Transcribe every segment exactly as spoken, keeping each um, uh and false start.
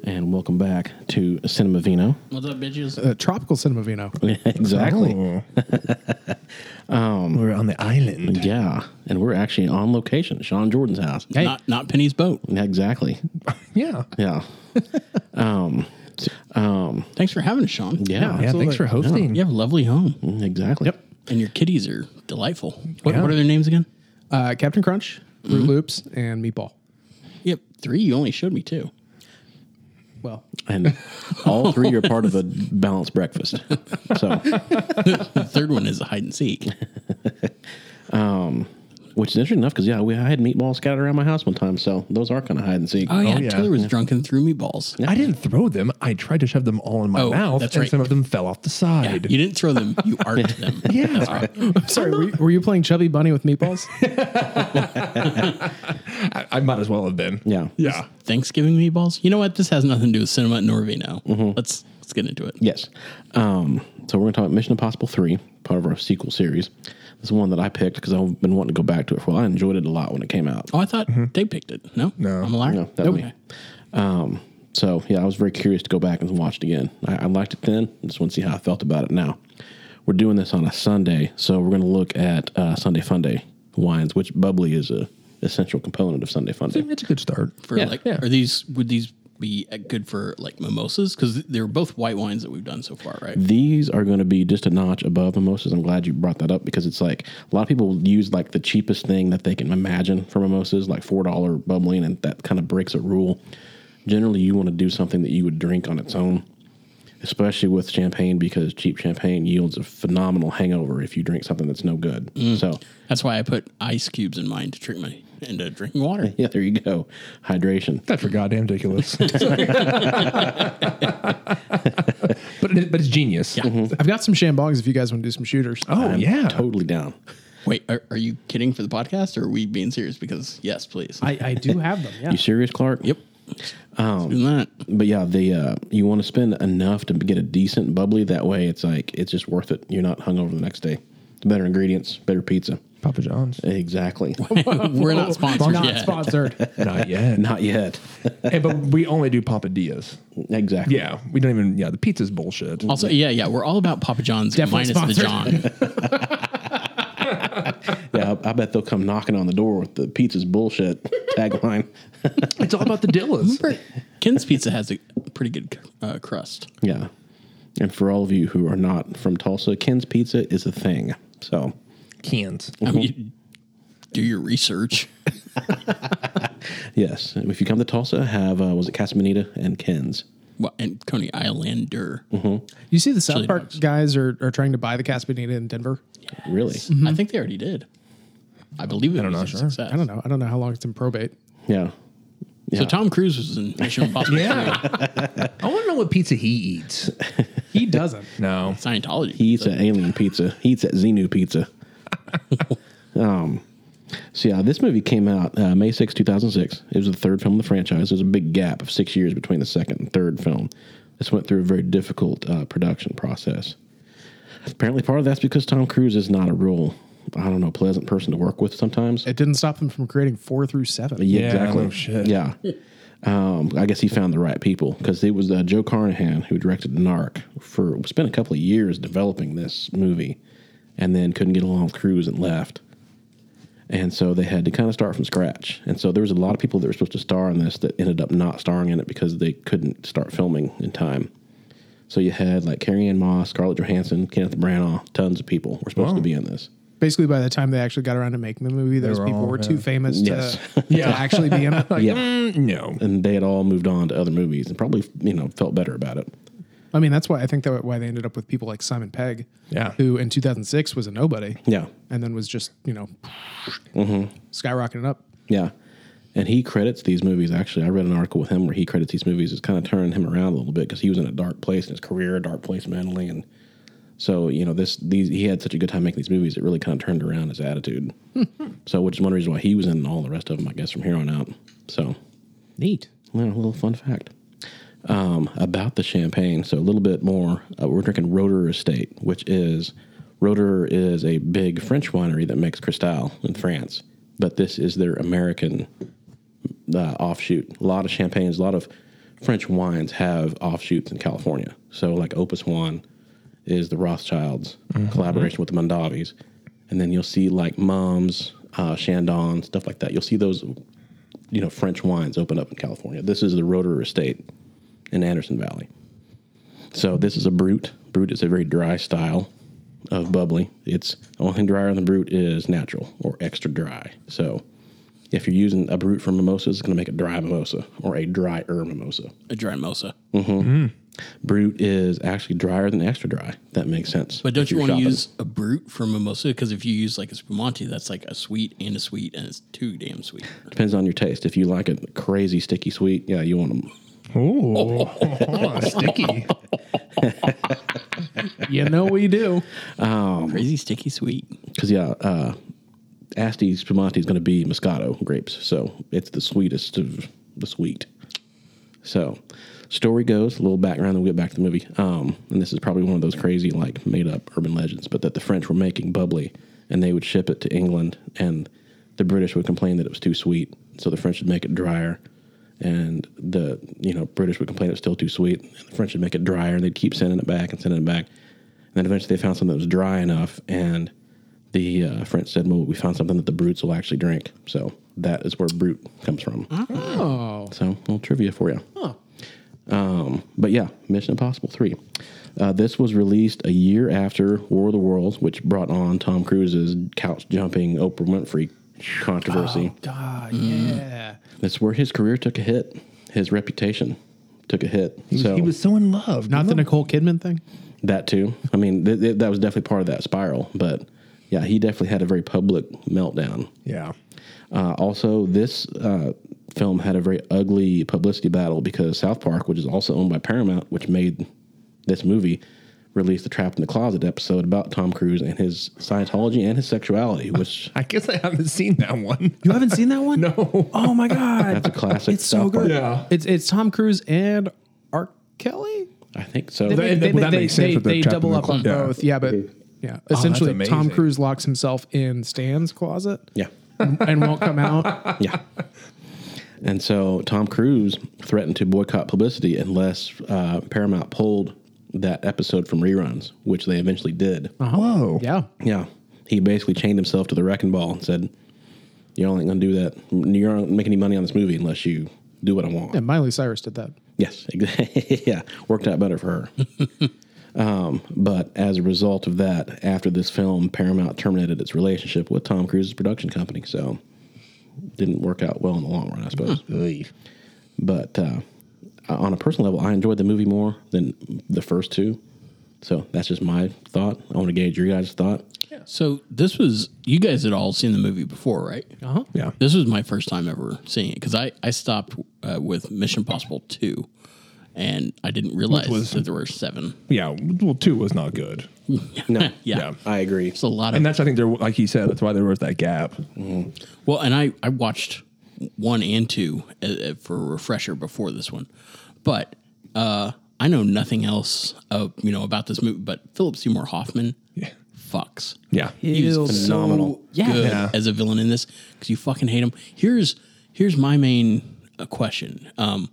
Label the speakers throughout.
Speaker 1: And welcome back to Cinema Vino.
Speaker 2: What's up, bitches?
Speaker 3: Uh, tropical Cinema Vino.
Speaker 1: Exactly.
Speaker 4: Oh. um, we're on the island.
Speaker 1: Yeah. And we're actually on location at Sean Jordan's house.
Speaker 3: Hey.
Speaker 2: Not not Penny's boat.
Speaker 1: Exactly.
Speaker 4: Yeah.
Speaker 1: Yeah. um, um,
Speaker 2: Thanks for having us, Sean.
Speaker 1: yeah.
Speaker 4: Yeah,
Speaker 3: Absolutely.
Speaker 4: thanks for hosting.
Speaker 2: You have a lovely home.
Speaker 1: Exactly.
Speaker 3: Yep.
Speaker 2: And your kitties are delightful. What,
Speaker 4: Yeah.
Speaker 2: what are their names again?
Speaker 3: Uh, Captain Crunch, Root
Speaker 1: Mm-hmm.
Speaker 3: Loops, and Meatball.
Speaker 2: Yep. Three. You only showed me two.
Speaker 3: Well,
Speaker 1: And all three are part of a balanced breakfast. So,
Speaker 2: The third one is a hide and seek.
Speaker 1: which is interesting enough because, yeah, we, I had meatballs scattered around my house one time. So those are kind of hide and seek.
Speaker 2: Oh, yeah.
Speaker 4: yeah.
Speaker 2: Taylor was drunk and threw meatballs.
Speaker 4: I didn't throw them. I tried to shove them all in my
Speaker 2: Oh,
Speaker 4: mouth,
Speaker 2: that's
Speaker 4: and
Speaker 2: right.
Speaker 4: some of them fell off the
Speaker 2: Yeah,
Speaker 4: side.
Speaker 2: you didn't throw them. You arced them.
Speaker 4: Yeah.
Speaker 2: That's right.
Speaker 3: sorry, were you, were you playing Chubby Bunny with meatballs?
Speaker 4: I, I might as well have been.
Speaker 1: Yeah.
Speaker 4: Yeah.
Speaker 2: Thanksgiving meatballs? You know what? This has nothing to do with cinema nor vino. Let's let's get into it.
Speaker 1: Yes. Um, so we're going to talk about Mission Impossible three, part of our sequel series. This is one that I picked because I've been wanting to go back to it for a while. I enjoyed it a lot when it came out.
Speaker 2: Oh, I thought they picked it. No?
Speaker 4: No.
Speaker 2: I'm a liar?
Speaker 1: No, that was
Speaker 2: Okay.
Speaker 1: me. Um, so, yeah, I was very curious to go back and watch it again. I, I liked it then. I just want to see how I felt about it now. We're doing this on a Sunday, so we're going to look at uh, Sunday Funday wines, which bubbly is a essential component of Sunday Funday.
Speaker 4: It's a good start.
Speaker 2: For
Speaker 1: Yeah,
Speaker 2: like,
Speaker 4: yeah.
Speaker 2: are these, would these be uh, good for like mimosas? Because they're both white wines that we've done so far, right?
Speaker 1: These are going to be just a notch above mimosas. I'm glad you brought that up because it's like a lot of people use like the cheapest thing that they can imagine for mimosas, like four dollar bubbling, and that kind of breaks a rule. Generally, you want to do something that you would drink on its own, especially with champagne, because cheap champagne yields a phenomenal hangover if you drink something that's no good. So,
Speaker 2: That's why I put ice cubes in mine to trick me into drinking water.
Speaker 1: yeah, there you go. Hydration.
Speaker 4: That's for goddamn ridiculous. but it, but it's genius.
Speaker 2: Yeah.
Speaker 3: I've got some shambongs if you guys want to do some shooters.
Speaker 4: Oh
Speaker 1: I'm
Speaker 4: yeah.
Speaker 1: totally down.
Speaker 2: Wait, are, are you kidding for the podcast or are we being serious? Because yes, please.
Speaker 3: I, I do have them, yeah.
Speaker 1: You serious, Clark?
Speaker 2: yep. Um, doing that.
Speaker 1: But yeah, the uh, you want to spend enough to get a decent bubbly. That way, it's like it's just worth it. You're not hungover the next day. Better ingredients, better pizza.
Speaker 4: Papa John's.
Speaker 1: Exactly.
Speaker 2: We're not sponsored
Speaker 3: Not
Speaker 2: yet.
Speaker 3: sponsored.
Speaker 4: Not yet.
Speaker 1: Not yet.
Speaker 4: Hey, but we only do Papa Diaz.
Speaker 1: Exactly.
Speaker 4: Yeah. We don't even. Yeah. The pizza's bullshit.
Speaker 2: Also, yeah, yeah, we're all about Papa John's
Speaker 3: Definitely
Speaker 2: minus the
Speaker 3: sponsored.
Speaker 2: John.
Speaker 1: Yeah, I, I bet they'll come knocking on the door with the pizza's bullshit tagline.
Speaker 4: It's all about the Dillas.
Speaker 2: Remember, Ken's Pizza has a pretty good uh, crust.
Speaker 1: Yeah. And for all of you who are not from Tulsa, Ken's Pizza is a thing. So,
Speaker 4: Cans.
Speaker 2: I mean, do your research.
Speaker 1: yes. If you come to Tulsa, have, uh, was it Casa Bonita and Ken's?
Speaker 2: Well, and Coney Islander.
Speaker 3: You see the South
Speaker 2: Chili
Speaker 3: Park
Speaker 2: dogs.
Speaker 3: guys are, are trying to buy the Casa Bonita in Denver?
Speaker 1: Really?
Speaker 2: I think they already did. I believe it
Speaker 4: don't
Speaker 2: was
Speaker 4: know,
Speaker 2: a
Speaker 4: sure.
Speaker 2: success.
Speaker 3: I don't know. I don't know how long it's in probate.
Speaker 1: Yeah.
Speaker 2: So
Speaker 1: Yeah.
Speaker 2: Tom Cruise was in Mission Impossible
Speaker 4: Yeah. I want to know what pizza he eats.
Speaker 3: He doesn't.
Speaker 4: No.
Speaker 2: three. Scientology.
Speaker 1: He eats at Alien Pizza. He eats at Xenu Pizza. um, so yeah, this movie came out uh, May sixth, two thousand six. It was the third film of the franchise. There's a big gap of six years between the second and third film. This went through a very difficult uh, production process. Apparently, part of that's because Tom Cruise is not a real, I don't know, pleasant person to work with sometimes.
Speaker 3: It didn't stop them from creating four through seven.
Speaker 1: Yeah,
Speaker 4: Yeah,
Speaker 1: exactly.
Speaker 4: no shit.
Speaker 1: Yeah. Um, I guess he found the right people because it was uh, Joe Carnahan who directed Narc for spent a couple of years developing this movie, and then couldn't get along with Cruise and left. And so they had to kind of start from scratch. And so there was a lot of people that were supposed to star in this that ended up not starring in it because they couldn't start filming in time. So you had like Carrie Ann Moss, Scarlett Johansson, Kenneth Branagh, tons of people were supposed
Speaker 4: Wow.
Speaker 1: to be in this.
Speaker 3: Basically, by the time they actually got around to making the movie, those
Speaker 4: were
Speaker 3: people
Speaker 4: all,
Speaker 3: were
Speaker 4: yeah.
Speaker 3: too famous
Speaker 1: Yes.
Speaker 3: to,
Speaker 4: Yeah.
Speaker 3: to actually be in it.
Speaker 4: Like,
Speaker 1: Yeah.
Speaker 4: mm, no.
Speaker 1: And they had all moved on to other movies and probably, you know, felt better about it.
Speaker 3: I mean, that's why I think that why they ended up with people like Simon Pegg,
Speaker 4: Yeah.
Speaker 3: who in two thousand six was a nobody,
Speaker 1: Yeah.
Speaker 3: and then was just you know
Speaker 1: Mm-hmm.
Speaker 3: skyrocketing up.
Speaker 1: Yeah. And he credits these movies. Actually, I read an article with him where he credits these movies as kind of turning him around a little bit because he was in a dark place in his career, a dark place mentally. And so, you know, this these he had such a good time making these movies, it really kind of turned around his attitude. So, which is one reason why he was in all the rest of them, I guess, from here on out. So,
Speaker 3: Neat.
Speaker 1: well, a little fun fact. Um, about the champagne. So, a little bit more. Uh, we're drinking Roeder Estate, which is Roeder is a big French winery that makes Cristal in France. But this is their American uh, offshoot. A lot of champagnes, a lot of French wines have offshoots in California. So like Opus One is the Rothschilds mm-hmm. collaboration with the Mondavis. And then you'll see like Mums, uh, Chandon, stuff like that. You'll see those, you know, French wines open up in California. This is the Roeder Estate in Anderson Valley. So this is a Brut. Brut is a very dry style of bubbly. It's the only thing drier than Brut is natural or extra dry. So if you're using a Brut for mimosas, it's going to make a dry mimosa or a drier mimosa.
Speaker 2: A dry mimosa.
Speaker 1: Mm-hmm. Mm. Brut is actually drier than extra dry. That makes sense.
Speaker 2: But don't you want to use a Brut for mimosa? Because if you use like a Spumante, that's like a sweet and a sweet, and it's too damn sweet.
Speaker 1: Depends on your taste. If you like a crazy sticky sweet, yeah, you want them.
Speaker 4: Ooh, sticky.
Speaker 3: You know we do.
Speaker 1: Um,
Speaker 2: Crazy sticky sweet.
Speaker 1: Because, yeah, uh, Asti Spumante is going to be Moscato grapes. So it's the sweetest of the sweet. So, story goes, a little background, then we'll get back to the movie. Um, and this is probably one of those crazy, like, made-up urban legends, but that the French were making bubbly, and they would ship it to England, and the British would complain that it was too sweet, so the French would make it drier. And the, you know, British would complain it was still too sweet. And the French would make it drier, and they'd keep sending it back and sending it back. And then eventually they found something that was dry enough, and the uh, French said, well, we found something that the Brutes will actually drink. So that is where Brut comes from.
Speaker 3: Oh.
Speaker 1: So, a little trivia for you.
Speaker 3: Huh.
Speaker 1: Um, but yeah, Mission Impossible three. Uh, this was released a year after War of the Worlds, which brought on Tom Cruise's couch-jumping Oprah Winfrey controversy.
Speaker 3: Oh, God, mm. yeah.
Speaker 1: That's where his career took a hit. His reputation took a hit.
Speaker 4: He,
Speaker 1: so
Speaker 4: he was so in love.
Speaker 3: Not the
Speaker 4: know?
Speaker 3: Nicole Kidman thing?
Speaker 1: That too. I mean, th- th- that was definitely part of that spiral. But yeah, he definitely had a very public meltdown.
Speaker 4: Yeah.
Speaker 1: Uh, also, this uh, film had a very ugly publicity battle because South Park, which is also owned by Paramount, which made this movie, released the Trapped in the Closet episode about Tom Cruise and his Scientology and his sexuality, which...
Speaker 4: I guess I haven't seen that one.
Speaker 3: You haven't seen that one?
Speaker 4: No.
Speaker 3: Oh, my God.
Speaker 1: That's a classic.
Speaker 3: It's so
Speaker 1: South Park.
Speaker 3: good.
Speaker 4: Yeah.
Speaker 3: It's it's Tom Cruise and R. Kelly?
Speaker 1: I think so.
Speaker 3: They,
Speaker 4: That-
Speaker 3: they,
Speaker 4: well, that
Speaker 3: they,
Speaker 4: makes sense
Speaker 3: they,
Speaker 4: with the
Speaker 3: they
Speaker 4: Trapped in
Speaker 3: double
Speaker 4: the
Speaker 3: up on
Speaker 4: Closet. Yeah.
Speaker 3: both. Yeah, but yeah.
Speaker 4: that's
Speaker 3: Essentially, Tom
Speaker 4: amazing.
Speaker 3: Cruise locks himself in Stan's closet
Speaker 1: yeah.
Speaker 3: and won't come out.
Speaker 1: Yeah. And so Tom Cruise threatened to boycott publicity unless uh, Paramount pulled that episode from reruns, which they eventually did.
Speaker 3: Uh-huh.
Speaker 4: Whoa.
Speaker 3: Yeah.
Speaker 1: Yeah. He basically chained himself to the wrecking ball and said, you ain't going to do that. You aren't making any money on this movie unless you do what I want.
Speaker 3: Yeah, Miley Cyrus did that.
Speaker 1: Yes. Yeah. Worked out better for her. um, but as a result of that, after this film, Paramount terminated its relationship with Tom Cruise's production company. So didn't work out well in the long run, I suppose.
Speaker 4: Oy.
Speaker 1: But uh, on a personal level, I enjoyed the movie more than the first two. So that's just my thought. I want to gauge your guys' thought.
Speaker 2: So this was, you guys had all seen the movie before, right?
Speaker 3: Uh-huh.
Speaker 4: Yeah.
Speaker 2: This was my first time ever seeing it because I, I stopped uh, with Mission Impossible two, and I didn't realize
Speaker 4: was-
Speaker 2: that there were seven.
Speaker 4: Yeah. Well, two was not good.
Speaker 1: No,
Speaker 2: Yeah.
Speaker 4: Yeah.
Speaker 1: I agree.
Speaker 2: It's a lot of
Speaker 4: And that's, I think, there, like he said, that's why there was that gap.
Speaker 2: Well, and I, I watched one and two uh, for a refresher before this one, but uh, I know nothing else uh, you know about this movie. But Philip Seymour Hoffman
Speaker 4: Yeah.
Speaker 2: fucks.
Speaker 4: Yeah.
Speaker 2: He was
Speaker 3: Feels
Speaker 1: phenomenal.
Speaker 2: so good
Speaker 4: Yeah.
Speaker 2: as a villain in this because you fucking hate him. Here's here's my main uh, question. Um,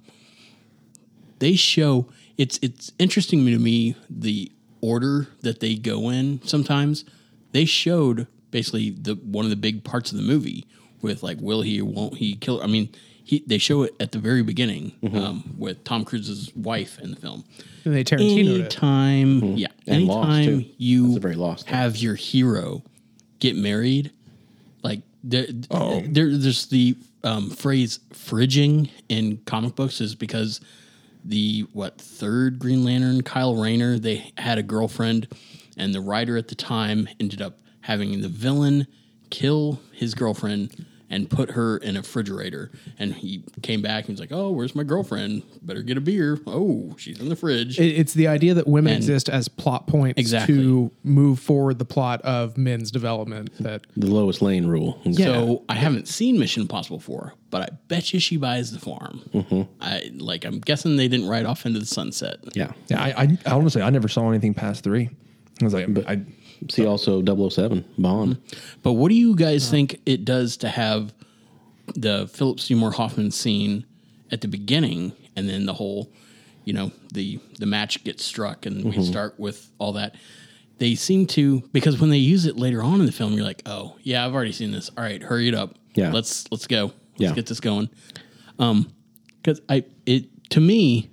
Speaker 2: they show it's it's interesting to me the order that they go in. Sometimes they showed basically the one of the big parts of the movie with like will he or won't he kill her? I mean he they show it at the very beginning um, with Tom Cruise's wife in the film.
Speaker 3: And they Tarantino it.
Speaker 2: Anytime, yeah,
Speaker 1: And Lost,
Speaker 2: anytime
Speaker 1: too.
Speaker 2: you
Speaker 1: That's a very Lost thing.
Speaker 2: have your hero get married, like there,
Speaker 4: Oh.
Speaker 2: there there's the um, phrase "fridging" in comic books is because the what third Green Lantern, Kyle Rayner, they had a girlfriend, and the writer at the time ended up having the villain kill his girlfriend and put her in a refrigerator. And he came back and was like, "Oh, where's my girlfriend? Better get a beer. Oh, she's in the fridge."
Speaker 3: It- It's the idea that women
Speaker 2: And-
Speaker 3: exist as plot points
Speaker 2: Exactly.
Speaker 3: to move forward the plot of men's development. That
Speaker 1: The Lois Lane rule.
Speaker 2: So I haven't seen Mission Impossible four, but I bet you she buys the farm.
Speaker 1: Mm-hmm.
Speaker 2: I like. I'm guessing they didn't ride off into the sunset.
Speaker 1: Yeah.
Speaker 4: Yeah. I, I, I honestly, I never saw anything past three. I was like, I,
Speaker 1: See also double oh seven, Bond.
Speaker 2: But what do you guys think it does to have the Philip Seymour Hoffman scene at the beginning, and and then the whole, you know, the the match gets struck, and
Speaker 1: Mm-hmm.
Speaker 2: we start with all that. They seem to, because when they use it later on in the film, you're like, oh yeah, I've already seen this. All right, hurry it up.
Speaker 1: Yeah.
Speaker 2: let's let's go. Let's
Speaker 1: Yeah.
Speaker 2: get this going. Um, because I it to me,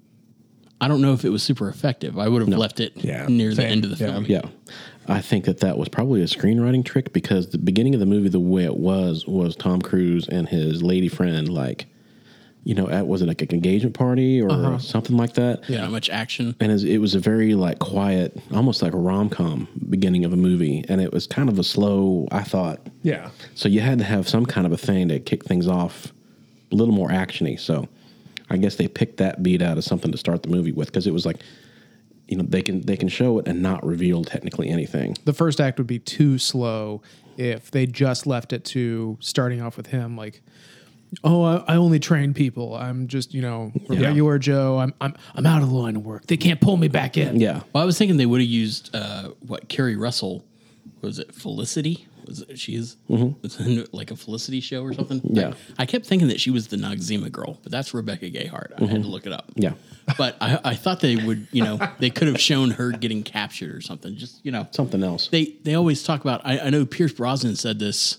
Speaker 2: I don't know if it was super effective. I would have left it
Speaker 4: Yeah,
Speaker 2: near the
Speaker 4: same.
Speaker 2: end of the
Speaker 4: Yeah.
Speaker 2: film.
Speaker 1: Yeah. I think that that was probably a screenwriting trick because the beginning of the movie, the way it was, was Tom Cruise and his lady friend, like, you know, at, was it like an engagement party or something like that?
Speaker 2: Yeah, not much action.
Speaker 1: And it was a very like quiet, almost like a rom-com beginning of a movie. And it was kind of a slow, I thought.
Speaker 4: Yeah.
Speaker 1: So you had to have some kind of a thing to kick things off a little more actiony. So I guess they picked that beat out as something to start the movie with because it was like, you know, they can they can show it and not reveal technically anything.
Speaker 3: The first act would be too slow if they just left it to starting off with him like, oh, I, I only train people. I'm just, you know, a
Speaker 1: Yeah.
Speaker 3: regular Joe. I'm I'm I'm out of the line of work. They can't pull me back in.
Speaker 1: Yeah.
Speaker 2: Well, I was thinking they would have used uh, what Carrie Russell was it Felicity? Was it, she is was in like a Felicity show or something?
Speaker 1: Yeah.
Speaker 2: I, I kept thinking that she was the Noxzema girl, but that's Rebecca Gayheart. I had to look it up.
Speaker 1: Yeah.
Speaker 2: But I, I thought they would, you know, they could have shown her getting captured or something. Just, you know,
Speaker 1: Something else.
Speaker 2: they they always talk about. I, I know Pierce Brosnan said this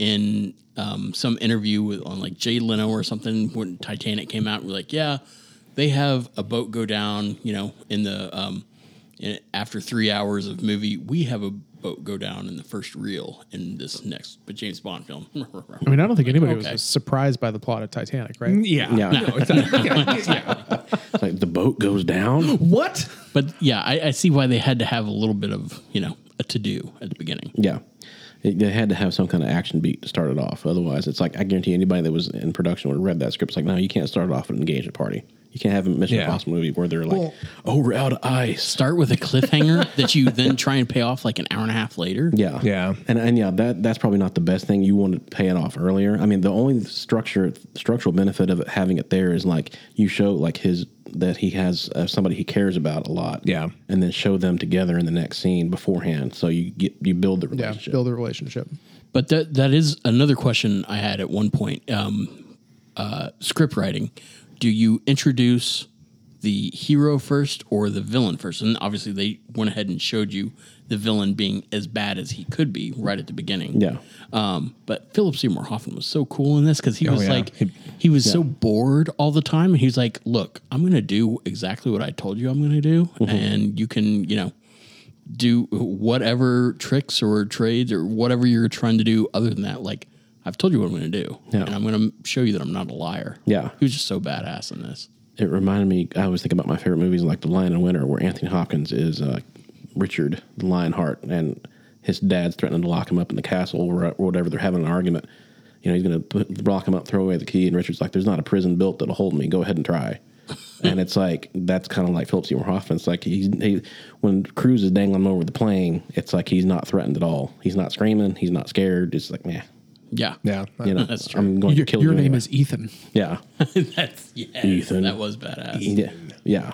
Speaker 2: in um, some interview with on like Jay Leno or something when Titanic came out. We're like, yeah, they have a boat go down. You know, in the um, in, after three hours of movie, we have a boat go down in the first reel in this next but James Bond film.
Speaker 3: I mean, I don't think anybody
Speaker 2: Okay.
Speaker 3: was surprised by the plot of Titanic, right?
Speaker 4: Yeah.
Speaker 1: Yeah.
Speaker 4: No, it's not, yeah, yeah.
Speaker 1: It's like the boat goes down.
Speaker 4: What?
Speaker 2: But yeah, I, I see why they had to have a little bit of, you know, a to do at the beginning.
Speaker 1: Yeah. It, they had to have some kind of action beat to start it off. Otherwise, it's like I guarantee anybody that was in production would have read that script. It's like, no, you can't start it off with an engagement party. You can't have a Mission
Speaker 4: Yeah.
Speaker 1: Impossible movie where they're like,
Speaker 4: Well-
Speaker 1: oh, we're out of ice.
Speaker 2: Start with a cliffhanger that you then try and pay off like an hour and a half later.
Speaker 1: Yeah,
Speaker 4: Yeah.
Speaker 1: and and yeah, that that's probably not the best thing. You want to pay it off earlier. I mean, the only structure structural benefit of it, having it there is like you show like his that he has uh, somebody he cares about a lot.
Speaker 4: Yeah.
Speaker 1: and then show them together in the next scene beforehand, so you get you build the
Speaker 3: Yeah,
Speaker 1: relationship.
Speaker 3: build a relationship.
Speaker 2: But that that is another question I had at one point. Um, uh, script writing. Do you introduce the hero first or the villain first? And obviously they went ahead and showed you the villain being as bad as he could be right at the beginning.
Speaker 1: Yeah.
Speaker 2: Um, but Philip Seymour Hoffman was so cool in this because he was
Speaker 4: yeah.
Speaker 2: like,
Speaker 4: He-
Speaker 2: he was so bored all the time. And he was like, look, I'm going to do exactly what I told you I'm going to do. And you can, you know, do whatever tricks or trades or whatever you're trying to do other than that. Like, I've told you what I'm going to do.
Speaker 1: Yeah.
Speaker 2: And I'm going to show you that I'm not a liar.
Speaker 1: Yeah.
Speaker 2: He was just so badass in this.
Speaker 1: It reminded me. I was thinking about my favorite movies, like The Lion in Winter, where Anthony Hopkins is uh, Richard the Lionheart, and his dad's threatening to lock him up in the castle or, or whatever. They're having an argument. You know, he's going to put, lock him up, throw away the key, and Richard's like, "There's not a prison built that'll hold me. Go ahead and try." And it's like that's kind of like Philip Seymour Hoffman. It's like he's he, when Cruise is dangling him over the plane, it's like he's not threatened at all. He's not screaming. He's not scared. It's like, nah,
Speaker 2: Yeah.
Speaker 4: Yeah.
Speaker 1: you know,
Speaker 2: That's true.
Speaker 1: I'm going
Speaker 3: Your,
Speaker 1: to kill
Speaker 3: your
Speaker 1: you.
Speaker 3: name
Speaker 1: anyway.
Speaker 3: is Ethan.
Speaker 1: Yeah.
Speaker 2: That's, yes,
Speaker 1: Ethan.
Speaker 2: that was badass.
Speaker 1: Yeah. Yeah.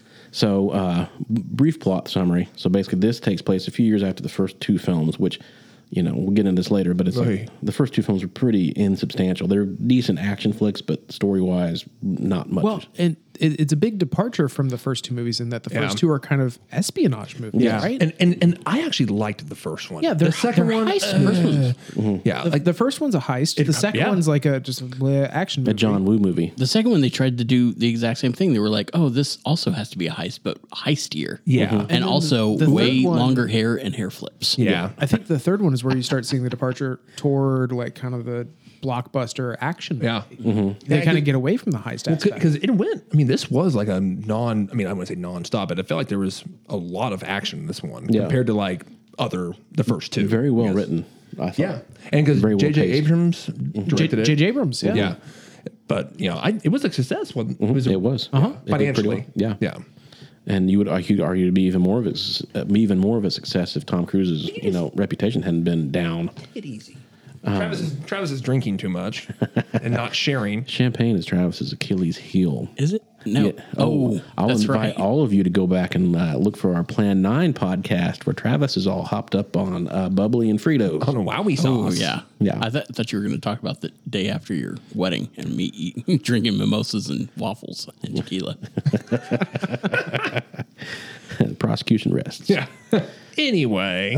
Speaker 1: So, uh, brief plot summary. So, basically, this takes place a few years after the first two films, which, you know, we'll get into this later, but it's
Speaker 4: Oy.
Speaker 1: like the first two films are pretty insubstantial. They're decent action flicks, but story wise, not much.
Speaker 3: Well, and it, it's a big departure from the first two movies in that the first
Speaker 4: Yeah.
Speaker 3: two are kind of espionage movies,
Speaker 1: Yeah.
Speaker 3: right?
Speaker 4: And, and and I actually liked the first one.
Speaker 3: yeah, they're,
Speaker 4: the second
Speaker 3: they're
Speaker 4: one.
Speaker 3: heist
Speaker 4: uh,
Speaker 3: movies.
Speaker 4: yeah,
Speaker 3: The,
Speaker 4: like
Speaker 3: the first one's a heist. the second
Speaker 4: yeah.
Speaker 3: one's like a just a action movie.
Speaker 1: a John Woo movie.
Speaker 2: The second one, they tried to do the exact same thing. They were like, "Oh, this also has to be a heist, but heistier."
Speaker 4: Yeah. Mhm.
Speaker 2: and,
Speaker 3: And then
Speaker 2: also
Speaker 3: the third
Speaker 2: way
Speaker 3: one-
Speaker 2: longer hair and hair flips.
Speaker 4: yeah.
Speaker 3: I think the third one is where you start seeing the departure toward like kind of the blockbuster action.
Speaker 4: Yeah.
Speaker 3: movie. They
Speaker 4: Yeah,
Speaker 3: kind of
Speaker 4: 'cause-
Speaker 3: get away from the heist aspect.
Speaker 4: Because it went, I mean, this was like a non, I mean, I wouldn't say non-stop, but it felt like there was a lot of action in this one
Speaker 1: Yeah.
Speaker 4: compared to like other, the first two.
Speaker 1: Very well
Speaker 4: Yes.
Speaker 1: written, I thought.
Speaker 4: Yeah. And because
Speaker 1: Very well
Speaker 4: J J
Speaker 1: paced.
Speaker 4: Abrams directed
Speaker 3: J
Speaker 4: it.
Speaker 3: J Abrams, yeah.
Speaker 4: Yeah. But, you know, I, it was a success. Wasn't, it was, a,
Speaker 1: It was.
Speaker 3: Uh-huh.
Speaker 1: It did pretty
Speaker 4: financially.
Speaker 1: well. Yeah.
Speaker 4: Yeah.
Speaker 1: And you would argue, argue to be even more of a, uh, even more of a success if Tom Cruise's, you know, reputation hadn't been down.
Speaker 4: It easy. Travis, is, Travis is drinking too much and not sharing.
Speaker 1: Champagne is Travis's Achilles heel.
Speaker 2: Is it? No.
Speaker 1: Yeah.
Speaker 2: Oh,
Speaker 1: I'll
Speaker 2: that's
Speaker 1: invite
Speaker 2: right.
Speaker 1: all of you to go back and uh, look for our Plan nine podcast where Travis is all hopped up on uh, bubbly and Fritos.
Speaker 4: On a Wowie
Speaker 2: Oh
Speaker 4: sauce.
Speaker 2: yeah,
Speaker 1: Yeah.
Speaker 2: I th- thought you were going to talk about the day after your wedding and me eating, drinking mimosas and waffles and tequila.
Speaker 1: Prosecution rests.
Speaker 4: Yeah. Anyway.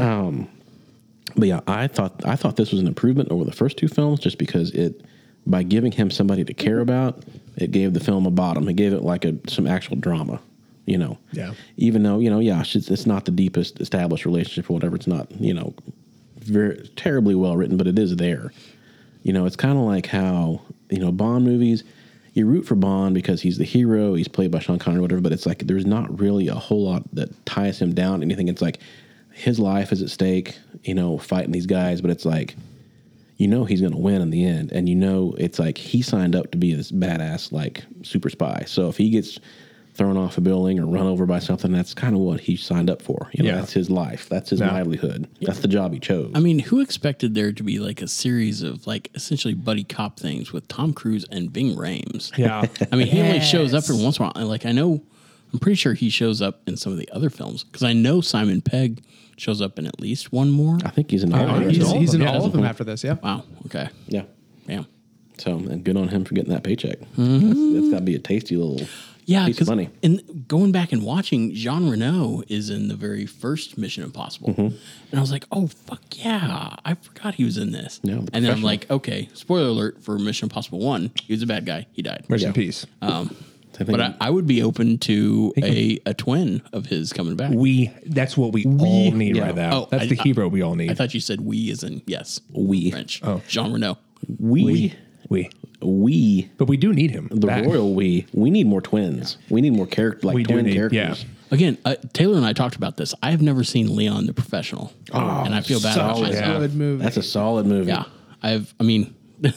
Speaker 1: But yeah, I thought I thought this was an improvement over the first two films just because it, by giving him somebody to care about, it gave the film a bottom. It gave it like a some actual drama, you know.
Speaker 4: Yeah.
Speaker 1: Even though, you know, yeah, it's, it's not the deepest established relationship or whatever. It's not, you know, very terribly well written, but it is there. You know, it's kind of like how, you know, Bond movies, you root for Bond because he's the hero, he's played by Sean Connery or whatever, but it's like there's not really a whole lot that ties him down to anything. It's like his life is at stake, you know, fighting these guys, but it's like, you know, he's going to win in the end. And you know, it's like he signed up to be this badass, like, super spy. So if he gets thrown off a building or run over by something, that's kind of what he signed up for. You know,
Speaker 4: Yeah.
Speaker 1: that's his life. That's his
Speaker 4: Yeah.
Speaker 1: livelihood. That's the job he chose.
Speaker 2: I mean, who expected there to be like a series of like essentially buddy cop things with Tom Cruise and Ving Rhames?
Speaker 4: Yeah.
Speaker 2: I mean, he only shows up
Speaker 3: Yes.
Speaker 2: every once in a while. Like I know, I'm pretty sure he shows up in some of the other films because I know Simon Pegg shows up in at least one more.
Speaker 1: I think he's in all
Speaker 4: Oh,
Speaker 1: of
Speaker 4: he's
Speaker 1: it.
Speaker 3: He's,
Speaker 4: all
Speaker 3: he's
Speaker 4: of
Speaker 3: in
Speaker 4: them,
Speaker 3: all
Speaker 4: yeah.
Speaker 3: of them after this. Yeah.
Speaker 2: Wow. Okay.
Speaker 1: Yeah.
Speaker 2: Damn.
Speaker 1: So, and good on him for getting that paycheck. That's, that's got to be a tasty little
Speaker 2: Yeah,
Speaker 1: piece of
Speaker 2: because
Speaker 1: money.
Speaker 2: in going back and watching, Jean Reno is in the very first Mission Impossible, and I was like, "Oh fuck yeah!" I forgot he was in this.
Speaker 1: Yeah, the
Speaker 2: and then I'm
Speaker 1: professional.
Speaker 2: like, "Okay, spoiler alert for Mission Impossible One. He was a bad guy. He died."
Speaker 4: Rest
Speaker 1: Yeah.
Speaker 4: in peace.
Speaker 2: Um,
Speaker 1: I think
Speaker 2: but I, I would be open to a, a twin of his coming back.
Speaker 4: We, that's what we, all need
Speaker 1: yeah.
Speaker 4: right now.
Speaker 2: Oh,
Speaker 4: that's
Speaker 2: I-
Speaker 4: the hero we all need.
Speaker 2: I thought you said we as in yes,
Speaker 1: we,
Speaker 2: French.
Speaker 4: Oh.
Speaker 2: Jean Reno.
Speaker 1: we,
Speaker 4: we, we.
Speaker 1: we,
Speaker 4: But we do need him.
Speaker 1: the
Speaker 4: back.
Speaker 1: royal we, we need more twins. We need more character, like
Speaker 4: We do
Speaker 1: twin
Speaker 4: need-
Speaker 1: characters.
Speaker 4: yeah.
Speaker 2: Again, uh, Taylor and I talked about this. I have never seen Leon the Professional, and I feel bad about
Speaker 1: solid.
Speaker 2: myself.
Speaker 4: Yeah.
Speaker 3: Good movie.
Speaker 1: That's a solid movie.
Speaker 2: Yeah, I've. I mean,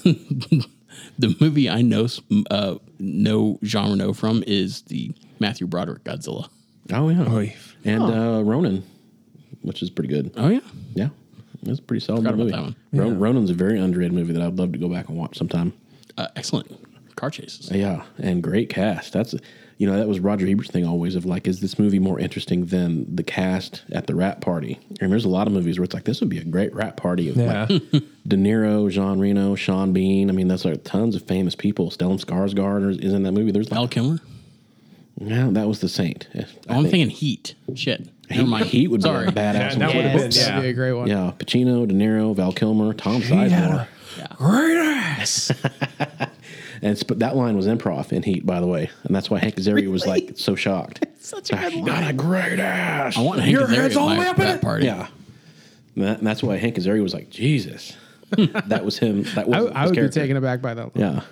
Speaker 2: the movie I know uh, know Jean Reno from is the Matthew Broderick Godzilla.
Speaker 1: Oh yeah.
Speaker 4: Oy.
Speaker 1: And uh, Ronan, which is pretty good.
Speaker 2: Oh yeah,
Speaker 1: Yeah, it's a pretty solid
Speaker 2: Forgot about
Speaker 1: movie.
Speaker 2: that one.
Speaker 1: Ro- Ronan's a very underrated movie that I'd love to go back and watch sometime.
Speaker 2: uh, excellent car chases.
Speaker 1: Yeah, and great cast. That's you know that was Roger Ebert's thing always of like, is this movie more interesting than the cast at the rap party? And there's a lot of movies where it's like this would be a great rap party of
Speaker 4: Yeah.
Speaker 1: like De Niro, Jean Reno, Sean Bean. I mean, that's like tons of famous people. Stellan Skarsgård is in that movie. There's
Speaker 2: Val
Speaker 1: like,
Speaker 2: Kilmer.
Speaker 1: yeah, that was the Saint. I
Speaker 2: Oh, I'm
Speaker 1: think.
Speaker 2: thinking Heat. Shit. Never
Speaker 1: Heat,
Speaker 2: mind.
Speaker 1: Heat would
Speaker 2: Sorry.
Speaker 1: be a badass.
Speaker 4: Yeah, that
Speaker 1: one.
Speaker 4: would've been-
Speaker 3: That'd
Speaker 4: yeah.
Speaker 3: be a great one.
Speaker 1: Yeah, Pacino, De Niro, Val Kilmer, Tom Sizemore.
Speaker 4: Great ass.
Speaker 1: And it's, but that line was improv in Heat, by the way, and that's why Hank Azaria was like so shocked.
Speaker 3: Such a good
Speaker 1: You got a great ass.
Speaker 2: I want Hank
Speaker 4: Your
Speaker 2: Azaria
Speaker 4: head's
Speaker 2: at
Speaker 4: all the
Speaker 2: my
Speaker 4: way up in
Speaker 2: rap
Speaker 4: it.
Speaker 2: party.
Speaker 1: Yeah, and, that, and that's why Hank Azaria was like, Jesus, that was him. That was
Speaker 3: I, I would be
Speaker 1: character.
Speaker 3: taken aback by that.
Speaker 1: Yeah,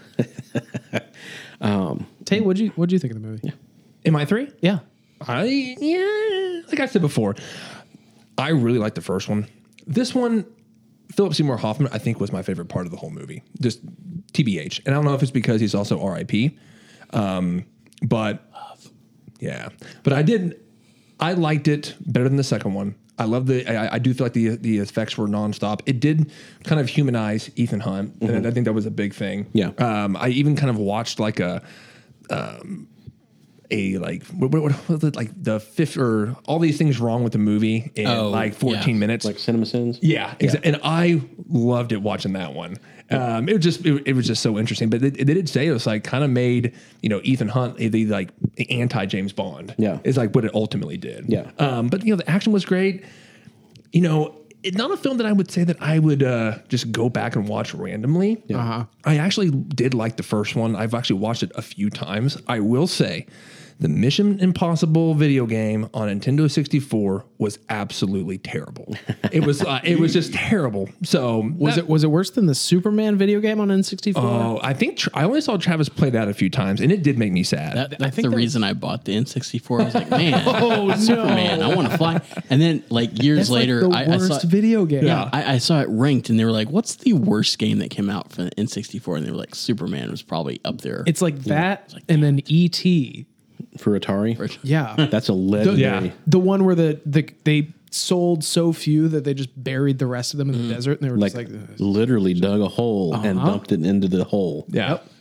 Speaker 3: Tate, what'd you what'd you think of the movie?
Speaker 4: Am I three?
Speaker 3: Yeah.
Speaker 4: I yeah, like I said before, I really like the first one. This one, Philip Seymour Hoffman, I think was my favorite part of the whole movie. Just T B H, and I don't know if it's because he's also R I P, um, but yeah, but I did. I liked it better than the second one. I love the. I, I do feel like the the effects were nonstop. It did kind of humanize Ethan Hunt, and I think that was a big thing.
Speaker 1: Yeah.
Speaker 4: Um, I even kind of watched like a. A like what, what, what was it like the fifth or all these things wrong with the movie in
Speaker 2: Oh,
Speaker 4: like fourteen
Speaker 2: yeah.
Speaker 4: minutes.
Speaker 1: like Cinema Sins.
Speaker 4: Yeah, exa- and I loved it watching that one. Um, it was just it, it was just so interesting. But they, they did say it was like kind of made you know Ethan Hunt the like the anti James Bond.
Speaker 1: Yeah.
Speaker 4: is like what it ultimately did.
Speaker 1: Yeah.
Speaker 4: Um, but you know the action was great. You know, it's not a film that I would say that I would uh, just go back and watch randomly.
Speaker 3: Uh huh.
Speaker 4: I actually did like the first one. I've actually watched it a few times. I will say the Mission Impossible video game on Nintendo sixty-four was absolutely terrible. It was uh, it was just terrible. So
Speaker 3: Was
Speaker 4: that-
Speaker 3: it was it worse than the Superman video game on N sixty-four?
Speaker 4: Oh, I think tr- I only saw Travis play that a few times, and it did make me sad.
Speaker 2: That, that's
Speaker 3: think
Speaker 2: the
Speaker 3: that-
Speaker 2: reason I bought the N sixty-four. I was like, man, oh, Superman, I want to fly. And then, like years
Speaker 3: That's like
Speaker 2: later,
Speaker 3: the
Speaker 2: I, I
Speaker 3: worst
Speaker 2: saw
Speaker 3: video game.
Speaker 2: Yeah, I, I saw it ranked, and they were like, "What's the worst game that came out for the N sixty-four?" And they were like, "Superman was probably up there."
Speaker 3: It's like that, and then E T.
Speaker 1: For Atari.
Speaker 3: Yeah,
Speaker 1: That's a legendary.
Speaker 4: Yeah.
Speaker 3: the one where the, the they sold so few that they just buried the rest of them in the desert, and they were
Speaker 1: Like,
Speaker 3: just like,
Speaker 1: literally dug a hole and
Speaker 3: Uh-huh.
Speaker 1: dumped it into the hole.
Speaker 4: yeah.